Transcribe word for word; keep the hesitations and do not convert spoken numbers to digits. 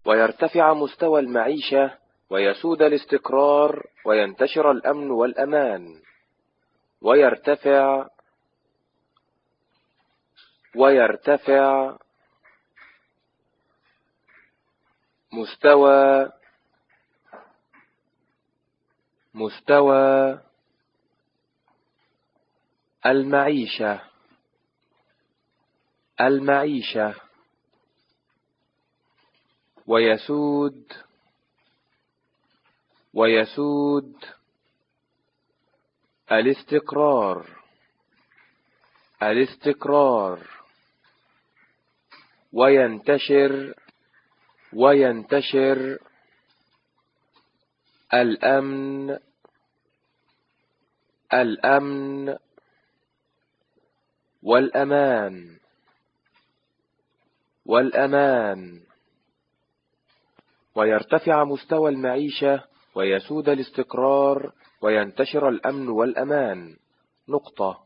ويرتفع مستوى المعيشة ويسود الاستقرار وينتشر الأمن والأمان. ويرتفع ويرتفع مستوى مستوى المعيشة المعيشة ويسود ويسود الاستقرار الاستقرار وينتشر وينتشر الأمن الأمن والأمان والأمان. ويرتفع مستوى المعيشة ويسود الاستقرار وينتشر الأمن والأمان. نقطة.